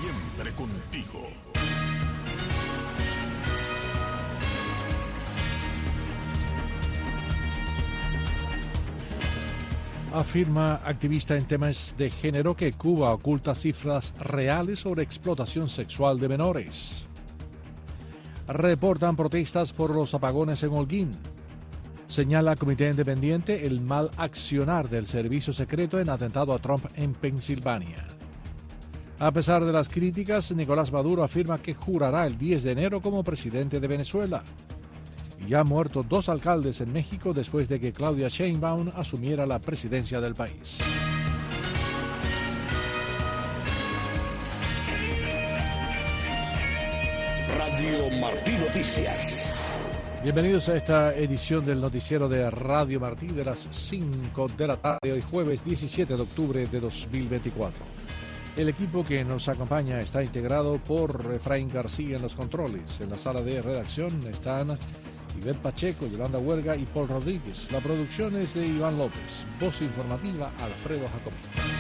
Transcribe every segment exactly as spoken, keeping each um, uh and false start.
Siempre contigo. Afirma activista en temas de género que Cuba oculta cifras reales sobre explotación sexual de menores. Reportan protestas por los apagones en Holguín. Señala Comité Independiente el mal accionar del servicio secreto en atentado a Trump en Pensilvania. A pesar de las críticas, Nicolás Maduro afirma que jurará el diez de enero como presidente de Venezuela. Y han muerto dos alcaldes en México después de que Claudia Sheinbaum asumiera la presidencia del país. Radio Martí Noticias. Bienvenidos a esta edición del noticiero de Radio Martí de las cinco de la tarde, hoy jueves diecisiete de octubre de dos mil veinticuatro. El equipo que nos acompaña está integrado por Efraín García en los controles. En la sala de redacción están Ivette Pacheco, Yolanda Huerga y Paul Rodríguez. La producción es de Iván López. Voz informativa, Alfredo Jacobí.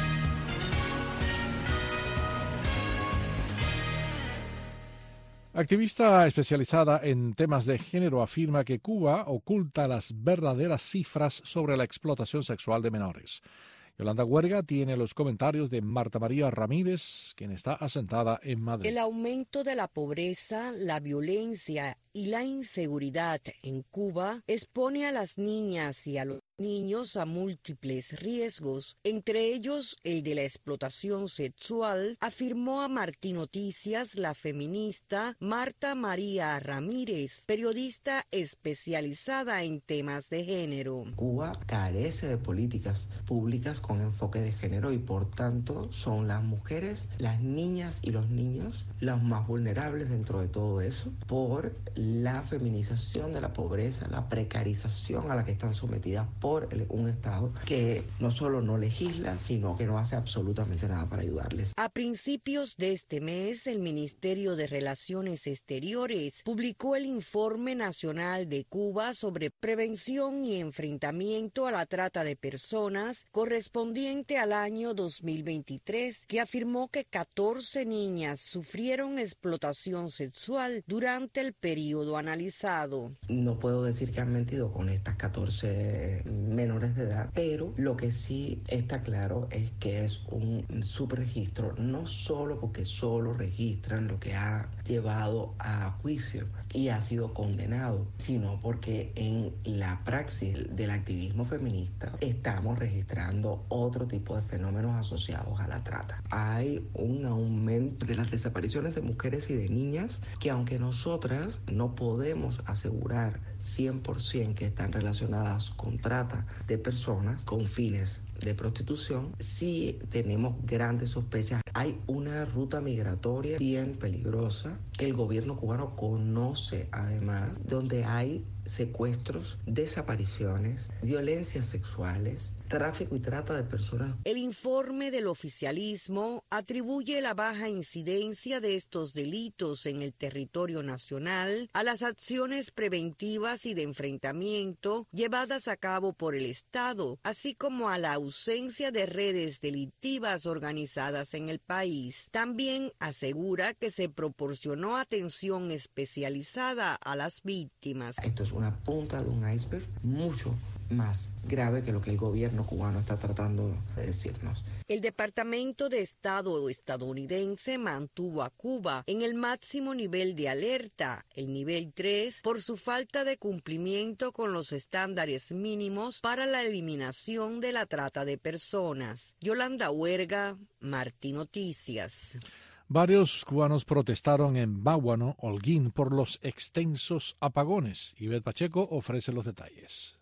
Activista especializada en temas de género afirma que Cuba oculta las verdaderas cifras sobre la explotación sexual de menores. Yolanda Huerga tiene los comentarios de Marta María Ramírez, quien está asentada en Madrid. El aumento de la pobreza, la violencia y la inseguridad en Cuba expone a las niñas y a los niños a múltiples riesgos, entre ellos el de la explotación sexual, afirmó a Martí Noticias la feminista Marta María Ramírez, periodista especializada en temas de género. Cuba carece de políticas públicas con enfoque de género y por tanto son las mujeres, las niñas y los niños los más vulnerables dentro de todo eso por la feminización de la pobreza, la precarización a la que están sometidas por el, un Estado que no solo no legisla, sino que no hace absolutamente nada para ayudarles. A principios de este mes, el Ministerio de Relaciones Exteriores publicó el Informe Nacional de Cuba sobre prevención y enfrentamiento a la trata de personas correspondiente al año dos mil veintitrés, que afirmó que catorce niñas sufrieron explotación sexual durante el periodo analizado. No puedo decir que han mentido con estas catorce menores de edad, pero lo que sí está claro es que es un subregistro, no solo porque solo registran lo que ha llevado a juicio y ha sido condenado, sino porque en la praxis del activismo feminista estamos registrando otro tipo de fenómenos asociados a la trata. Hay un aumento de las desapariciones de mujeres y de niñas que, aunque nosotras no podemos asegurar cien por ciento que están relacionadas con trata de personas con fines de prostitución, sí tenemos grandes sospechas. Hay una ruta migratoria bien peligrosa que el gobierno cubano conoce, además, donde hay secuestros, desapariciones, violencias sexuales, tráfico y trata de personas. El informe del oficialismo atribuye la baja incidencia de estos delitos en el territorio nacional a las acciones preventivas y de enfrentamiento llevadas a cabo por el Estado, así como a la ausencia de redes delictivas organizadas en el país. También asegura que se proporcionó atención especializada a las víctimas. Esto es una punta de un iceberg mucho más grave que lo que el gobierno cubano está tratando de decirnos. El Departamento de Estado estadounidense mantuvo a Cuba en el máximo nivel de alerta, el nivel tres, por su falta de cumplimiento con los estándares mínimos para la eliminación de la trata de personas. Yolanda Huerga, Martí Noticias. Varios cubanos protestaron en Báguano, Holguín, por los extensos apagones. Ivette Pacheco ofrece los detalles.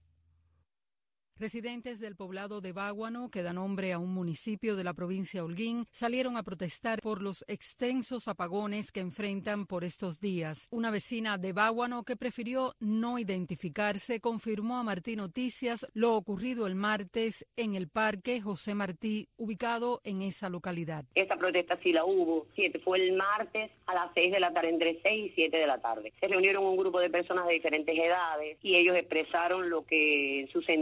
Residentes del poblado de Báguano, que da nombre a un municipio de la provincia de Holguín, salieron a protestar por los extensos apagones que enfrentan por estos días. Una vecina de Báguano, que prefirió no identificarse, confirmó a Martí Noticias lo ocurrido el martes en el Parque José Martí, ubicado en esa localidad. Esta protesta sí la hubo, siete, fue el martes a las seis de la tarde, entre seis y siete de la tarde. Se reunieron un grupo de personas de diferentes edades y ellos expresaron lo que su sentir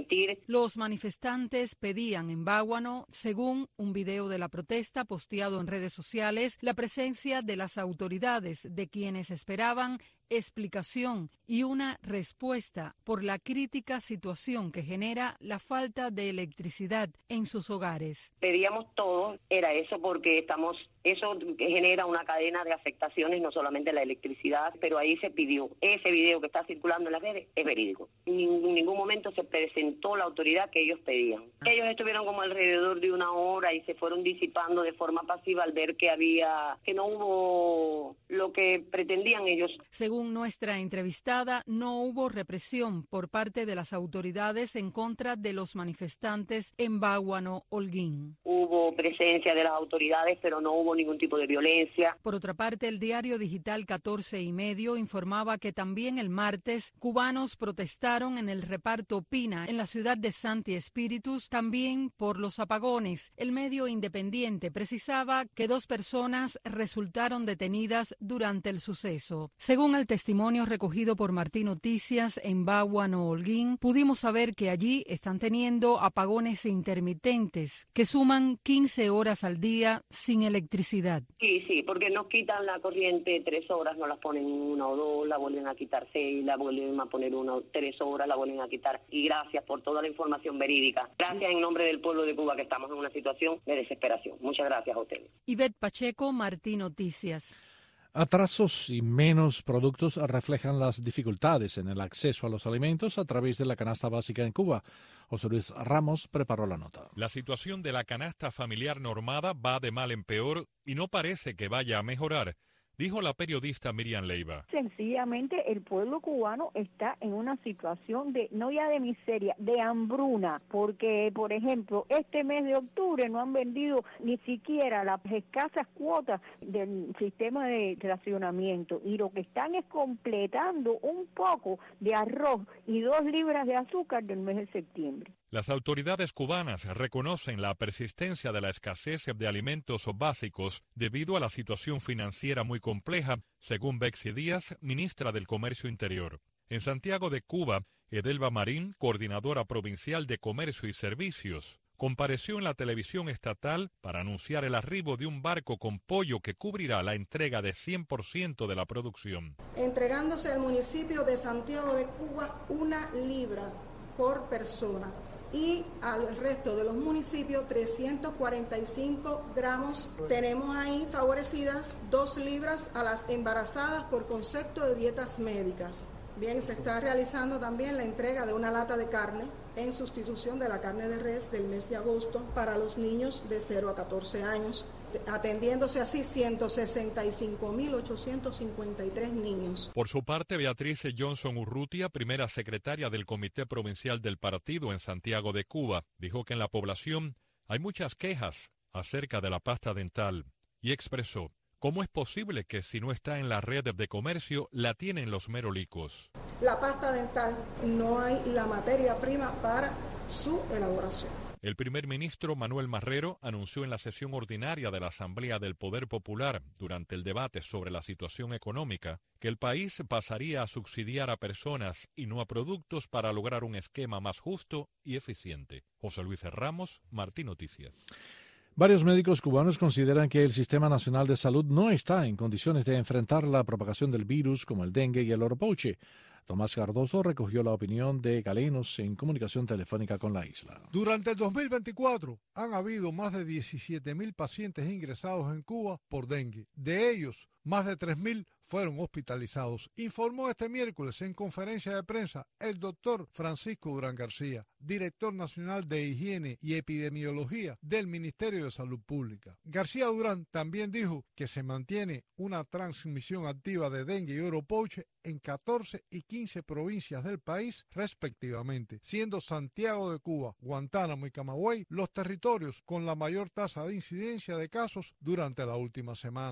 Los manifestantes pedían en Báguano, según un video de la protesta posteado en redes sociales, la presencia de las autoridades, de quienes esperaban explicación y una respuesta por la crítica situación que genera la falta de electricidad en sus hogares. Pedíamos todo, era eso, porque estamos, eso genera una cadena de afectaciones, no solamente la electricidad, pero ahí se pidió. Ese video que está circulando en las redes es verídico. En ningún momento se presentó la autoridad que ellos pedían. Ellos estuvieron como alrededor de una hora y se fueron disipando de forma pasiva al ver que había, que no hubo lo que pretendían ellos. Según nuestra entrevistada, no hubo represión por parte de las autoridades en contra de los manifestantes en Báguano, Holguín. Hubo presencia de las autoridades, pero no hubo ningún tipo de violencia. Por otra parte, el diario digital catorce y medio informaba que también el martes cubanos protestaron en el reparto Pina, en la ciudad de Santi Espíritus, también por los apagones. El medio independiente precisaba que dos personas resultaron detenidas durante el suceso. Según el testimonio recogido por Martín Noticias en Báguano, Holguín, pudimos saber que allí están teniendo apagones intermitentes que suman quince horas al día sin electricidad. Sí, sí, porque nos quitan la corriente tres horas, nos las ponen una o dos, la vuelven a quitar seis, la vuelven a poner una o tres horas, la vuelven a quitar. Y gracias por toda la información verídica. Gracias en nombre del pueblo de Cuba, que estamos en una situación de desesperación. Muchas gracias a ustedes. Ivette Pacheco, Martín Noticias. Atrasos y menos productos reflejan las dificultades en el acceso a los alimentos a través de la canasta básica en Cuba. José Luis Ramos preparó la nota. La situación de la canasta familiar normada va de mal en peor y no parece que vaya a mejorar, dijo la periodista Miriam Leiva. Sencillamente el pueblo cubano está en una situación de, no ya de miseria, de hambruna, porque, por ejemplo, este mes de octubre no han vendido ni siquiera las escasas cuotas del sistema de racionamiento, y lo que están es completando un poco de arroz y dos libras de azúcar del mes de septiembre. Las autoridades cubanas reconocen la persistencia de la escasez de alimentos básicos debido a la situación financiera muy compleja, según Bexy Díaz, ministra del Comercio Interior. En Santiago de Cuba, Edelva Marín, coordinadora provincial de Comercio y Servicios, compareció en la televisión estatal para anunciar el arribo de un barco con pollo que cubrirá la entrega de cien por ciento de la producción. Entregándose al municipio de Santiago de Cuba una libra por persona, y al resto de los municipios trescientos cuarenta y cinco gramos. Tenemos ahí favorecidas dos libras a las embarazadas por concepto de dietas médicas. Bien, se está realizando también la entrega de una lata de carne en sustitución de la carne de res del mes de agosto para los niños de cero a catorce años, atendiéndose así ciento sesenta y cinco mil ochocientos cincuenta y tres niños. Por su parte, Beatriz Johnson Urrutia, primera secretaria del Comité Provincial del Partido en Santiago de Cuba, dijo que en la población hay muchas quejas acerca de la pasta dental y expresó: ¿cómo es posible que si no está en la red de comercio la tienen los merolicos? La pasta dental no hay la materia prima para su elaboración. El primer ministro Manuel Marrero anunció en la sesión ordinaria de la Asamblea del Poder Popular, durante el debate sobre la situación económica, que el país pasaría a subsidiar a personas y no a productos para lograr un esquema más justo y eficiente. José Luis Ramos, Martín Noticias. Varios médicos cubanos consideran que el Sistema Nacional de Salud no está en condiciones de enfrentar la propagación del virus como el dengue y el oropouche. Tomás Cardoso recogió la opinión de galenos en comunicación telefónica con la isla. Durante el dos mil veinticuatro han habido más de diecisiete mil pacientes ingresados en Cuba por dengue. De ellos, más de tres mil fueron hospitalizados, informó este miércoles en conferencia de prensa el doctor Francisco Durán García, director nacional de Higiene y Epidemiología del Ministerio de Salud Pública. García Durán también dijo que se mantiene una transmisión activa de dengue y oropouche en catorce y quince provincias del país respectivamente, siendo Santiago de Cuba, Guantánamo y Camagüey los territorios con la mayor tasa de incidencia de casos durante la última semana.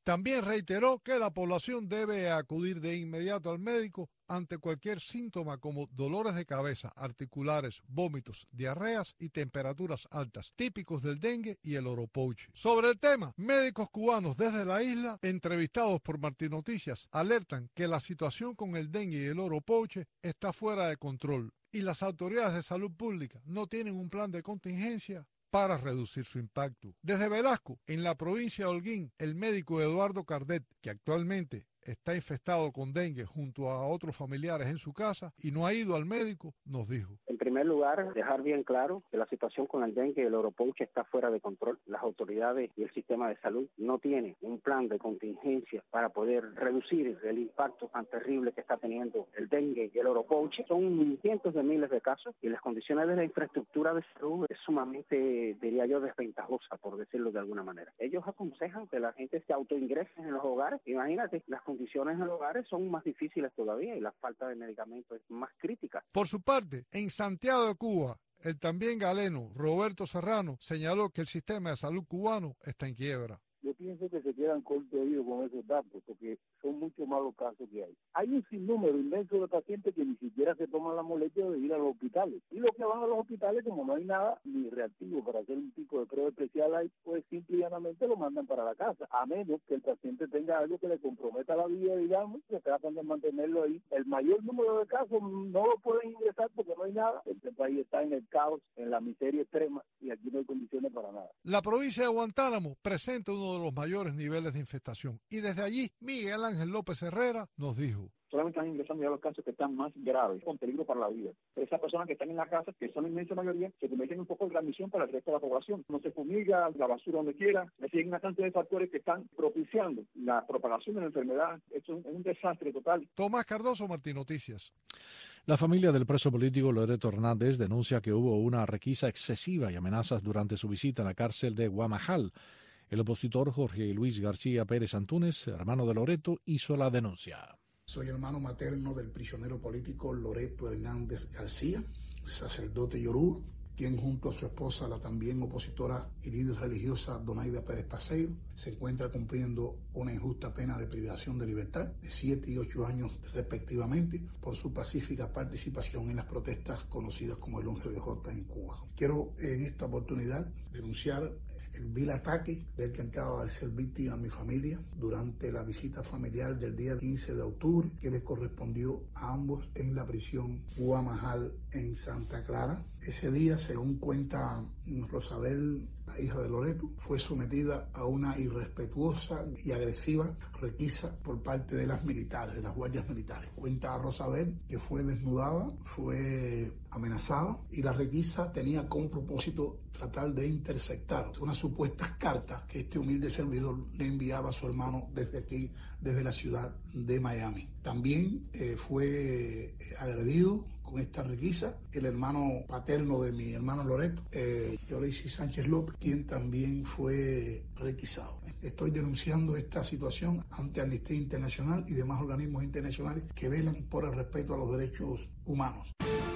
También reiteró que la población debe acudir de inmediato al médico ante cualquier síntoma como dolores de cabeza, articulares, vómitos, diarreas y temperaturas altas, típicos del dengue y el oropouche. Sobre el tema, médicos cubanos desde la isla, entrevistados por Martín Noticias, alertan que la situación con el dengue y el oropouche está fuera de control y las autoridades de salud pública no tienen un plan de contingencia para reducir su impacto. Desde Velasco, en la provincia de Holguín, el médico Eduardo Cardet, que actualmente está infectado con dengue junto a otros familiares en su casa y no ha ido al médico, nos dijo. En primer lugar, dejar bien claro que la situación con el dengue y el oropouche está fuera de control. Las autoridades y el sistema de salud no tienen un plan de contingencia para poder reducir el impacto tan terrible que está teniendo el dengue y el oropouche. Son cientos de miles de casos y las condiciones de la infraestructura de salud es sumamente, diría yo, desventajosa, por decirlo de alguna manera. Ellos aconsejan que la gente se autoingrese en los hogares. Imagínate, las condiciones en los hogares son más difíciles todavía y la falta de medicamentos es más crítica. Por su parte, en Santiago de Cuba, el también galeno Roberto Serrano señaló que el sistema de salud cubano está en quiebra. Yo pienso que se quedan cortos de oído con esos datos, porque son muchos más los casos que hay. Hay un sinnúmero inmenso de pacientes que ni siquiera se toman la molestia de ir a los hospitales. Y los que van a los hospitales, como no hay nada ni reactivo para hacer un tipo de prueba especial ahí, pues simple y llanamente lo mandan para la casa, a menos que el paciente tenga algo que le comprometa la vida, digamos, que tratan de mantenerlo ahí. El mayor número de casos no lo pueden ingresar porque no hay nada. Este país está en el caos, en la miseria extrema, y aquí no hay condiciones para nada. La provincia de Guantánamo presenta uno de los mayores niveles de infestación y desde allí Miguel Ángel López Herrera nos dijo: solamente están ingresando ya los casos que están más graves, con peligro para la vida. Esas personas que están en la casa, que son la inmensa mayoría, se convierten un poco en transmisión para el resto de la población. No se fumiga, la basura donde quiera, le siguen una cantidad de factores que están propiciando la propagación de la enfermedad. Esto es un, un desastre total. Tomás Cardoso, Martín Noticias. La familia del preso político Loreto Hernández denuncia que hubo una requisa excesiva y amenazas durante su visita a la cárcel de Guamajal. El opositor Jorge Luis García Pérez Antúnez, hermano de Loreto, hizo la denuncia. Soy hermano materno del prisionero político Loreto Hernández García, sacerdote yoruba, quien junto a su esposa, la también opositora y líder religiosa Donaida Pérez Paseiro, se encuentra cumpliendo una injusta pena de privación de libertad de siete y ocho años respectivamente por su pacífica participación en las protestas conocidas como el once de J en Cuba. Quiero en esta oportunidad denunciar el vil ataque del que acaba de ser víctima mi familia durante la visita familiar del día quince de octubre que les correspondió a ambos en la prisión Guamajal en Santa Clara. Ese día, según cuenta Rosabel, la hija de Loreto, fue sometida a una irrespetuosa y agresiva requisa por parte de las militares, de las guardias militares. Cuenta Rosabel que fue desnudada, fue amenazada y la requisa tenía como propósito tratar de interceptar unas supuestas cartas que este humilde servidor le enviaba a su hermano desde aquí, desde la ciudad de Miami. También eh, fue agredido con esta requisa el hermano paterno de mi hermano Loreto, eh, Yorisi Sánchez López, quien también fue requisado. Estoy denunciando esta situación ante Amnistía Internacional y demás organismos internacionales que velan por el respeto a los derechos humanos.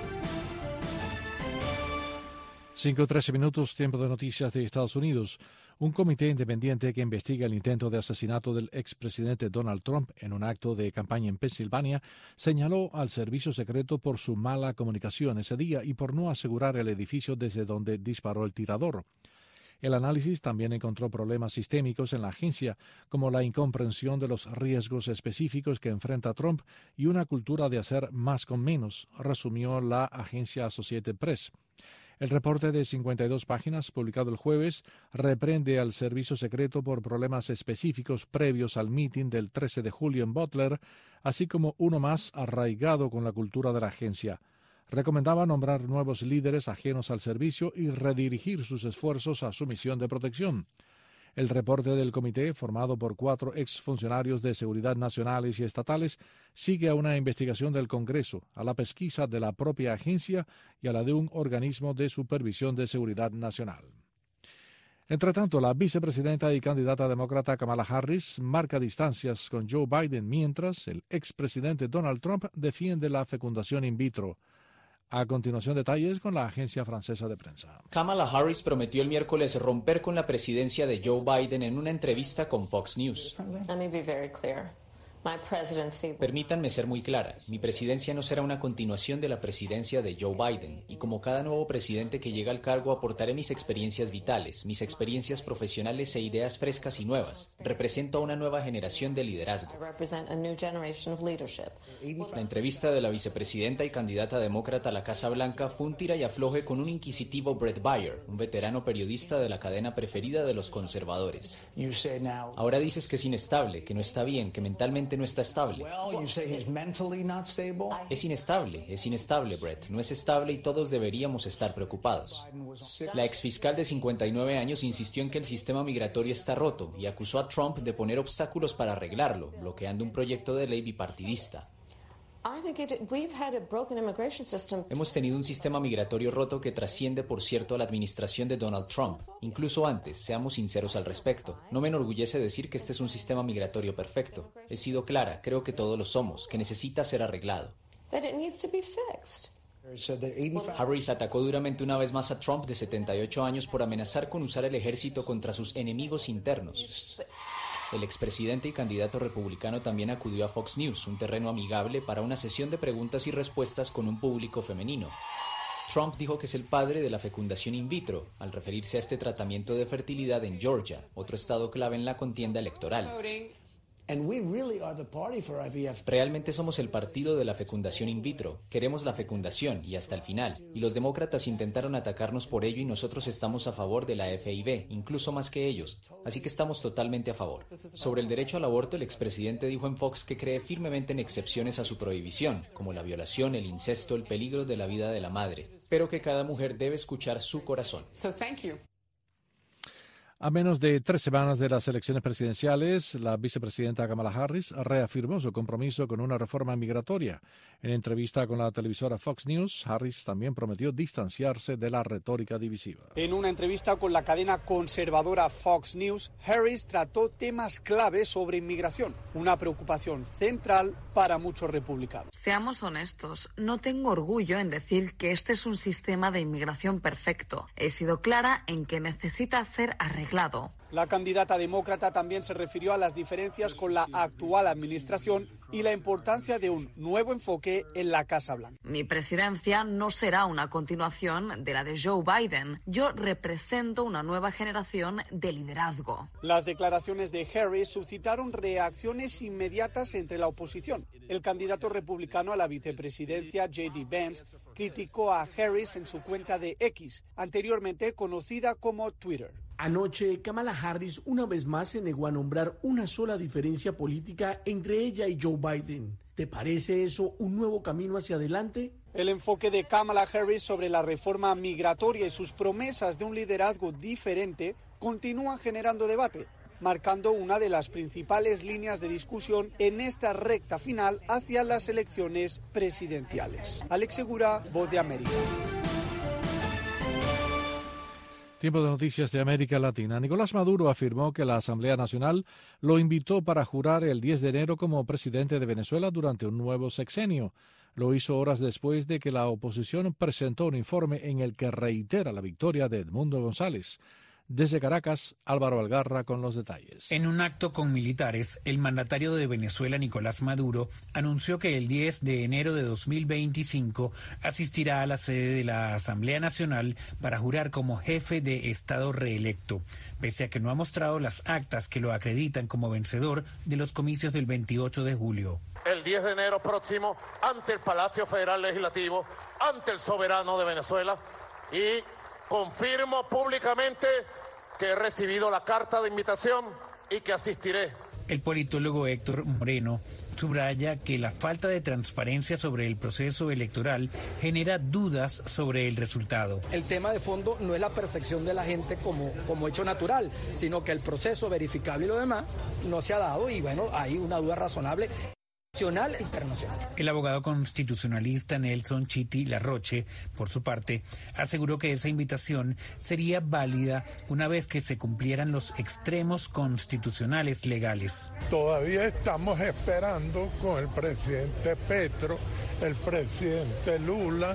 cinco trece minutos, tiempo de noticias de Estados Unidos. Un comité independiente que investiga el intento de asesinato del expresidente Donald Trump en un acto de campaña en Pensilvania señaló al servicio secreto por su mala comunicación ese día y por no asegurar el edificio desde donde disparó el tirador. El análisis también encontró problemas sistémicos en la agencia, como la incomprensión de los riesgos específicos que enfrenta Trump y una cultura de hacer más con menos, resumió la agencia Associated Press. El reporte de cincuenta y dos páginas, publicado el jueves, reprende al servicio secreto por problemas específicos previos al mitin del trece de julio en Butler, así como uno más arraigado con la cultura de la agencia. Recomendaba nombrar nuevos líderes ajenos al servicio y redirigir sus esfuerzos a su misión de protección. El reporte del comité, formado por cuatro exfuncionarios de seguridad nacionales y estatales, sigue a una investigación del Congreso, a la pesquisa de la propia agencia y a la de un organismo de supervisión de seguridad nacional. Entre tanto, la vicepresidenta y candidata demócrata Kamala Harris marca distancias con Joe Biden, mientras el expresidente Donald Trump defiende la fecundación in vitro. A continuación, detalles con la agencia francesa de prensa. Kamala Harris prometió el miércoles romper con la presidencia de Joe Biden en una entrevista con Fox News. Let me be very clear. My presidency... Permítanme ser muy clara, mi presidencia no será una continuación de la presidencia de Joe Biden, y como cada nuevo presidente que llega al cargo aportaré mis experiencias vitales, mis experiencias profesionales e ideas frescas y nuevas. Represento a una nueva generación de liderazgo. I represent a new generation of leadership. La entrevista de la vicepresidenta y candidata demócrata a la Casa Blanca fue un tira y afloje con un inquisitivo Bret Baier, un veterano periodista de la cadena preferida de los conservadores. Ahora dices que es inestable, que no está bien, que mentalmente no está estable. Es inestable, es inestable, Brett. No es estable y todos deberíamos estar preocupados. La exfiscal de cincuenta y nueve años insistió en que el sistema migratorio está roto y acusó a Trump de poner obstáculos para arreglarlo, bloqueando un proyecto de ley bipartidista. Hemos tenido un sistema migratorio roto que trasciende, por cierto, a la administración de Donald Trump. Incluso antes, seamos sinceros al respecto. No me enorgullece decir que este es un sistema migratorio perfecto. He sido clara, creo que todos lo somos, que necesita ser arreglado. Harris atacó duramente una vez más a Trump, de setenta y ocho años, por amenazar con usar el ejército contra sus enemigos internos. El expresidente y candidato republicano también acudió a Fox News, un terreno amigable para una sesión de preguntas y respuestas con un público femenino. Trump dijo que es el padre de la fecundación in vitro, al referirse a este tratamiento de fertilidad en Georgia, otro estado clave en la contienda electoral. Realmente somos el partido de la fecundación in vitro. Queremos la fecundación y hasta el final. Y los demócratas intentaron atacarnos por ello y nosotros estamos a favor de la F I B, incluso más que ellos. Así que estamos totalmente a favor. Sobre el derecho al aborto, el expresidente dijo en Fox que cree firmemente en excepciones a su prohibición, como la violación, el incesto, el peligro de la vida de la madre, pero que cada mujer debe escuchar su corazón. A menos de tres semanas de las elecciones presidenciales, la vicepresidenta Kamala Harris reafirmó su compromiso con una reforma migratoria. En entrevista con la televisora Fox News, Harris también prometió distanciarse de la retórica divisiva. En una entrevista con la cadena conservadora Fox News, Harris trató temas claves sobre inmigración, una preocupación central para muchos republicanos. Seamos honestos, no tengo orgullo en decir que este es un sistema de inmigración perfecto. He sido clara en que necesita ser arreglado. La candidata demócrata también se refirió a las diferencias con la actual administración y la importancia de un nuevo enfoque en la Casa Blanca. Mi presidencia no será una continuación de la de Joe Biden. Yo represento una nueva generación de liderazgo. Las declaraciones de Harris suscitaron reacciones inmediatas entre la oposición. El candidato republicano a la vicepresidencia, J D Vance, criticó a Harris en su cuenta de X, anteriormente conocida como Twitter. Anoche, Kamala Harris una vez más se negó a nombrar una sola diferencia política entre ella y Joe Biden. ¿Te parece eso un nuevo camino hacia adelante? El enfoque de Kamala Harris sobre la reforma migratoria y sus promesas de un liderazgo diferente continúan generando debate, marcando una de las principales líneas de discusión en esta recta final hacia las elecciones presidenciales. Alex Segura, Voz de América. Tiempo de noticias de América Latina. Nicolás Maduro afirmó que la Asamblea Nacional lo invitó para jurar el diez de enero como presidente de Venezuela durante un nuevo sexenio. Lo hizo horas después de que la oposición presentó un informe en el que reitera la victoria de Edmundo González. Desde Caracas, Álvaro Algarra con los detalles. En un acto con militares, el mandatario de Venezuela, Nicolás Maduro, anunció que el diez de enero de dos mil veinticinco asistirá a la sede de la Asamblea Nacional para jurar como jefe de Estado reelecto, pese a que no ha mostrado las actas que lo acreditan como vencedor de los comicios del veintiocho de julio. El diez de enero próximo, ante el Palacio Federal Legislativo, ante el soberano de Venezuela, y confirmo públicamente que he recibido la carta de invitación y que asistiré. El politólogo Héctor Moreno subraya que la falta de transparencia sobre el proceso electoral genera dudas sobre el resultado. El tema de fondo no es la percepción de la gente como, como hecho natural, sino que el proceso verificable y lo demás no se ha dado y bueno, hay una duda razonable. Nacional e internacional. El abogado constitucionalista Nelson Chiti Larroche, por su parte, aseguró que esa invitación sería válida una vez que se cumplieran los extremos constitucionales legales. Todavía estamos esperando con el presidente Petro, el presidente Lula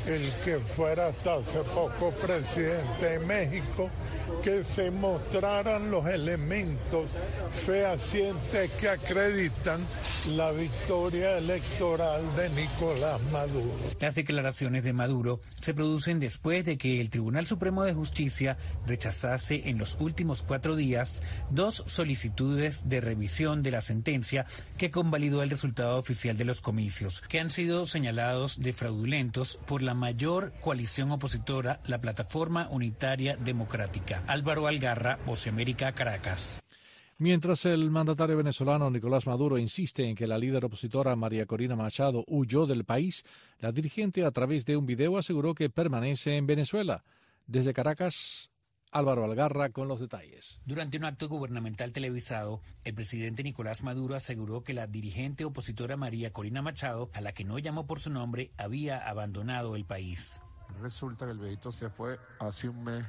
el que fuera hasta hace poco presidente de México, que se mostraran los elementos fehacientes que acreditan la victoria electoral de Nicolás Maduro. Las declaraciones de Maduro se producen después de que el Tribunal Supremo de Justicia rechazase en los últimos cuatro días dos solicitudes de revisión de la sentencia que convalidó el resultado oficial de los comicios, que han sido señalados de fraudulentos por la mayor coalición opositora, la Plataforma Unitaria Democrática. Álvaro Algarra, Voz de América, Caracas. Mientras el mandatario venezolano Nicolás Maduro insiste en que la líder opositora María Corina Machado huyó del país, la dirigente a través de un video aseguró que permanece en Venezuela. Desde Caracas, Álvaro Algarra con los detalles. Durante un acto gubernamental televisado, el presidente Nicolás Maduro aseguró que la dirigente opositora María Corina Machado, a la que no llamó por su nombre, había abandonado el país. Resulta que el viejito se fue hace un mes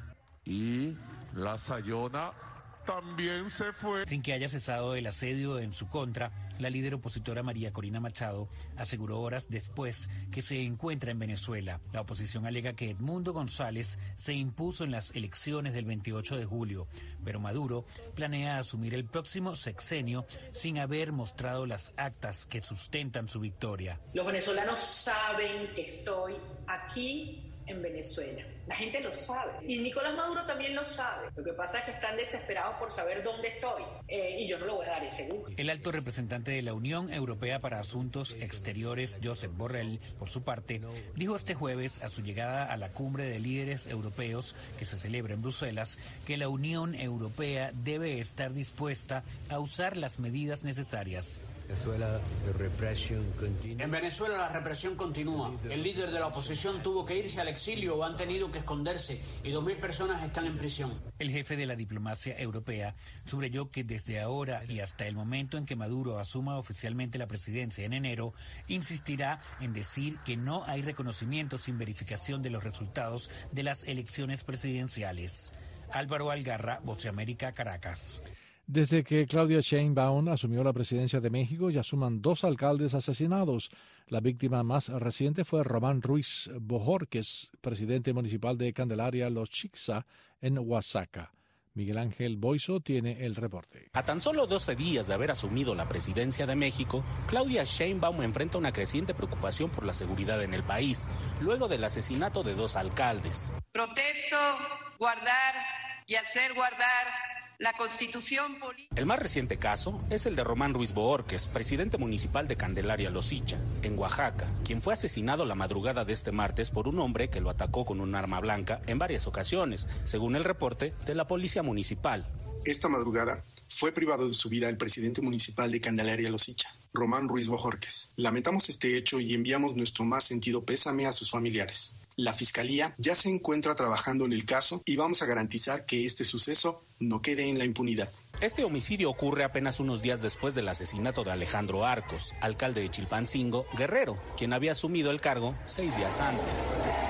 y la Sayona también se fue. Sin que haya cesado el asedio en su contra, la líder opositora María Corina Machado aseguró horas después que se encuentra en Venezuela. La oposición alega que Edmundo González se impuso en las elecciones del veintiocho de julio, pero Maduro planea asumir el próximo sexenio sin haber mostrado las actas que sustentan su victoria. Los venezolanos saben que estoy aquí en Venezuela. La gente lo sabe. Y Nicolás Maduro también lo sabe. Lo que pasa es que están desesperados por saber dónde estoy. Eh, y yo no lo voy a dar ese gusto. El alto representante de la Unión Europea para Asuntos Exteriores, Josep Borrell, por su parte, dijo este jueves a su llegada a la cumbre de líderes europeos que se celebra en Bruselas que la Unión Europea debe estar dispuesta a usar las medidas necesarias. Venezuela, la represión continúa. En Venezuela la represión continúa. El líder de la oposición tuvo que irse al exilio o han tenido que esconderse y dos mil personas están en prisión. El jefe de la diplomacia europea subrayó que desde ahora y hasta el momento en que Maduro asuma oficialmente la presidencia en enero, insistirá en decir que no hay reconocimiento sin verificación de los resultados de las elecciones presidenciales. Álvaro Algarra, Voz de América, Caracas. Desde que Claudia Sheinbaum asumió la presidencia de México, ya suman dos alcaldes asesinados. La víctima más reciente fue Román Ruiz Bojorquez, presidente municipal de Candelaria Los Chicxa, en Oaxaca. Miguel Ángel Boiso tiene el reporte. A tan solo doce días de haber asumido la presidencia de México, Claudia Sheinbaum enfrenta una creciente preocupación por la seguridad en el país, luego del asesinato de dos alcaldes. Protesto, guardar y hacer guardar la Constitución política. El más reciente caso es el de Román Ruiz Bojorquez, presidente municipal de Candelaria Los Chicxa, en Oaxaca, quien fue asesinado la madrugada de este martes por un hombre que lo atacó con un arma blanca en varias ocasiones, según el reporte de la policía municipal. Esta madrugada fue privado de su vida el presidente municipal de Candelaria Los Chicxa, Román Ruiz Bojorquez. Lamentamos este hecho y enviamos nuestro más sentido pésame a sus familiares. La Fiscalía ya se encuentra trabajando en el caso y vamos a garantizar que este suceso no quede en la impunidad. Este homicidio ocurre apenas unos días después del asesinato de Alejandro Arcos, alcalde de Chilpancingo, Guerrero, quien había asumido el cargo seis días antes.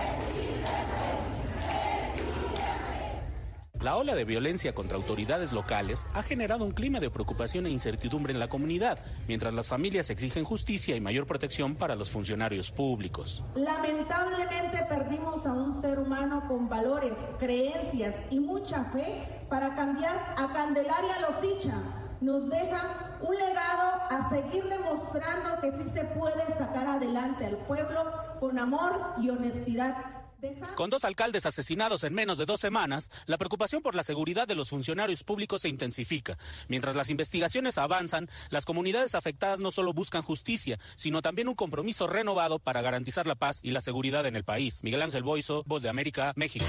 La ola de violencia contra autoridades locales ha generado un clima de preocupación e incertidumbre en la comunidad, mientras las familias exigen justicia y mayor protección para los funcionarios públicos. Lamentablemente perdimos a un ser humano con valores, creencias y mucha fe para cambiar a Candelaria Los Chicxa. Nos deja un legado a seguir demostrando que sí se puede sacar adelante al pueblo con amor y honestidad. Con dos alcaldes asesinados en menos de dos semanas, la preocupación por la seguridad de los funcionarios públicos se intensifica. Mientras las investigaciones avanzan, las comunidades afectadas no solo buscan justicia, sino también un compromiso renovado para garantizar la paz y la seguridad en el país. Miguel Ángel Boiso, Voz de América, México.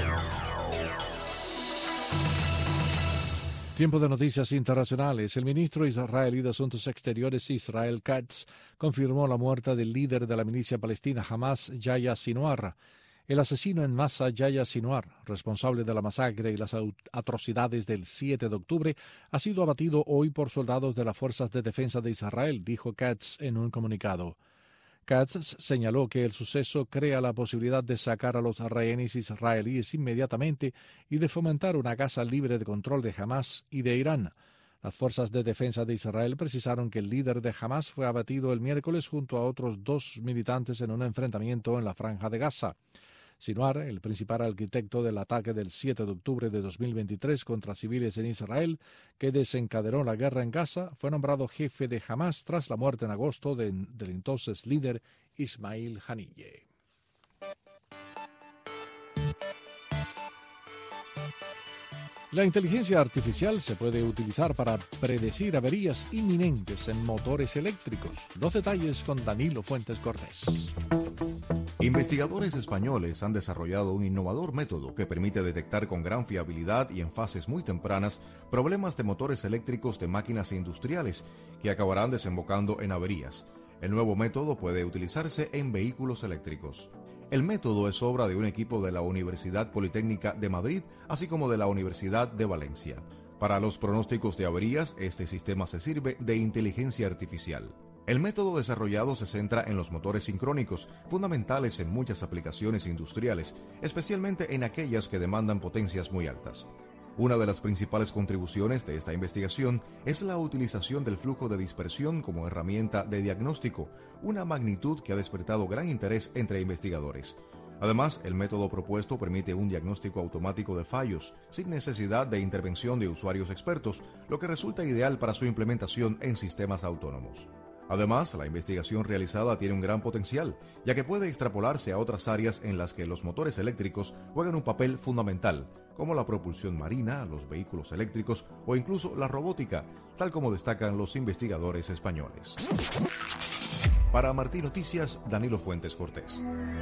Tiempo de noticias internacionales. El ministro israelí de Asuntos Exteriores, Israel Katz, confirmó la muerte del líder de la milicia palestina Hamas, Yahya Sinwar. El asesino en masa Yahya Sinwar, responsable de la masacre y las atrocidades del siete de octubre, ha sido abatido hoy por soldados de las Fuerzas de Defensa de Israel, dijo Katz en un comunicado. Katz señaló que el suceso crea la posibilidad de sacar a los rehenes israelíes inmediatamente y de fomentar una Gaza libre de control de Hamas y de Irán. Las fuerzas de defensa de Israel precisaron que el líder de Hamas fue abatido el miércoles junto a otros dos militantes en un enfrentamiento en la Franja de Gaza. Sinwar, el principal arquitecto del ataque del siete de octubre de dos mil veintitrés contra civiles en Israel, que desencadenó la guerra en Gaza, fue nombrado jefe de Hamas tras la muerte en agosto de, del entonces líder Ismail Haniyeh. La inteligencia artificial se puede utilizar para predecir averías inminentes en motores eléctricos. Los detalles con Danilo Fuentes Cortés. Investigadores españoles han desarrollado un innovador método que permite detectar con gran fiabilidad y en fases muy tempranas problemas de motores eléctricos de máquinas industriales que acabarán desembocando en averías. El nuevo método puede utilizarse en vehículos eléctricos. El método es obra de un equipo de la Universidad Politécnica de Madrid, así como de la Universidad de Valencia. Para los pronósticos de averías, este sistema se sirve de inteligencia artificial. El método desarrollado se centra en los motores sincrónicos, fundamentales en muchas aplicaciones industriales, especialmente en aquellas que demandan potencias muy altas. Una de las principales contribuciones de esta investigación es la utilización del flujo de dispersión como herramienta de diagnóstico, una magnitud que ha despertado gran interés entre investigadores. Además, el método propuesto permite un diagnóstico automático de fallos, sin necesidad de intervención de usuarios expertos, lo que resulta ideal para su implementación en sistemas autónomos. Además, la investigación realizada tiene un gran potencial, ya que puede extrapolarse a otras áreas en las que los motores eléctricos juegan un papel fundamental, como la propulsión marina, los vehículos eléctricos o incluso la robótica, tal como destacan los investigadores españoles. Para Martí Noticias, Danilo Fuentes Cortés.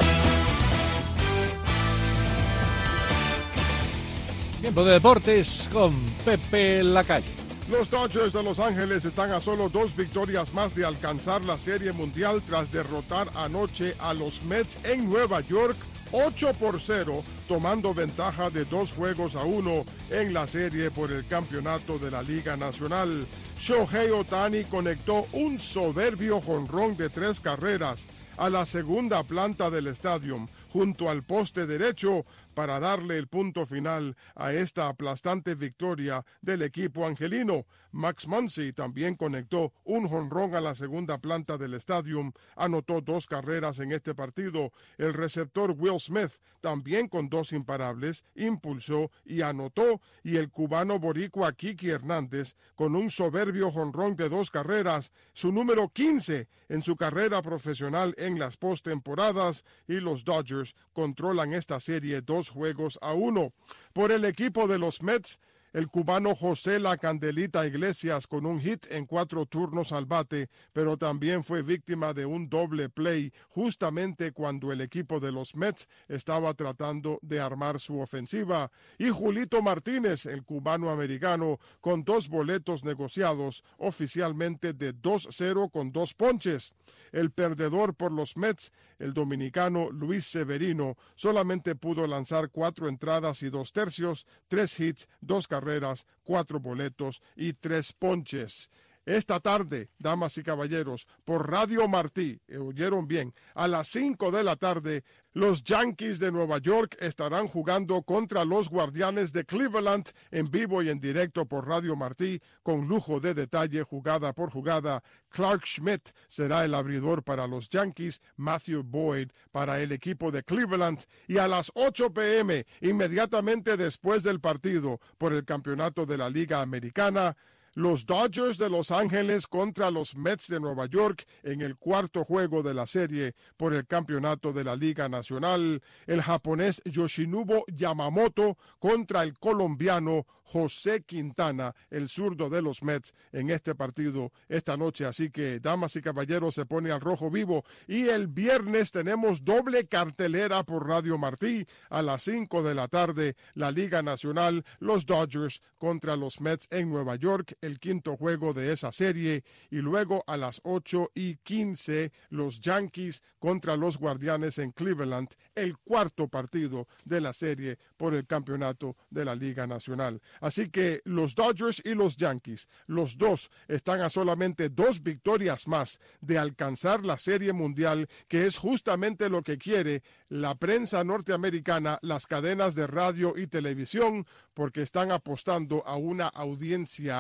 Tiempo de deportes con Pepe Lacalle. Los Dodgers de Los Ángeles están a solo dos victorias más de alcanzar la Serie Mundial tras derrotar anoche a los Mets en Nueva York ocho por cero, tomando ventaja de dos juegos a uno en la serie por el campeonato de la Liga Nacional. Shohei Ohtani conectó un soberbio jonrón de tres carreras a la segunda planta del estadio, junto al poste derecho, para darle el punto final a esta aplastante victoria del equipo angelino. Max Muncy también conectó un jonrón a la segunda planta del estadio, anotó dos carreras en este partido. El receptor Will Smith, también con dos imparables, impulsó y anotó, y el cubano boricua Kiki Hernández con un soberbio jonrón de dos carreras, su número quince en su carrera profesional en las postemporadas, y los Dodgers controlan esta serie dos juegos a uno. Por el equipo de los Mets, el cubano José La Candelita Iglesias con un hit en cuatro turnos al bate, pero también fue víctima de un doble play justamente cuando el equipo de los Mets estaba tratando de armar su ofensiva. Y Julito Martínez, el cubano americano, con dos boletos negociados oficialmente de dos cero con dos ponches. El perdedor por los Mets, el dominicano Luis Severino, solamente pudo lanzar cuatro entradas y dos tercios, tres hits, dos carreras, cuatro boletos y tres ponches. Esta tarde, damas y caballeros, por Radio Martí, oyeron bien, a las cinco de la tarde, los Yankees de Nueva York estarán jugando contra los Guardianes de Cleveland en vivo y en directo por Radio Martí, con lujo de detalle jugada por jugada. Clark Schmidt será el abridor para los Yankees, Matthew Boyd para el equipo de Cleveland, y a las ocho p m, inmediatamente después del partido por el campeonato de la Liga Americana, los Dodgers de Los Ángeles contra los Mets de Nueva York en el cuarto juego de la serie por el campeonato de la Liga Nacional. El japonés Yoshinobu Yamamoto contra el colombiano José Quintana, el zurdo de los Mets, en este partido esta noche. Así que, damas y caballeros, se pone al rojo vivo. Y el viernes tenemos doble cartelera por Radio Martí. A las cinco de la tarde, la Liga Nacional, los Dodgers contra los Mets en Nueva York, el quinto juego de esa serie. Y luego a las ocho y quince, los Yankees contra los Guardianes en Cleveland, el cuarto partido de la serie por el campeonato de la Liga Nacional. Así que los Dodgers y los Yankees, los dos están a solamente dos victorias más de alcanzar la Serie Mundial, que es justamente lo que quiere la prensa norteamericana, las cadenas de radio y televisión, porque están apostando a una audiencia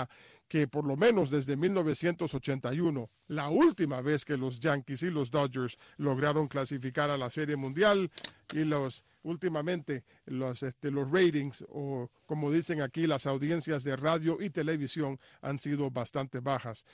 que por lo menos desde mil novecientos ochenta y uno, la última vez que los Yankees y los Dodgers lograron clasificar a la Serie Mundial, y los últimamente los, este, los ratings, o como dicen aquí, las audiencias de radio y televisión han sido bastante bajas.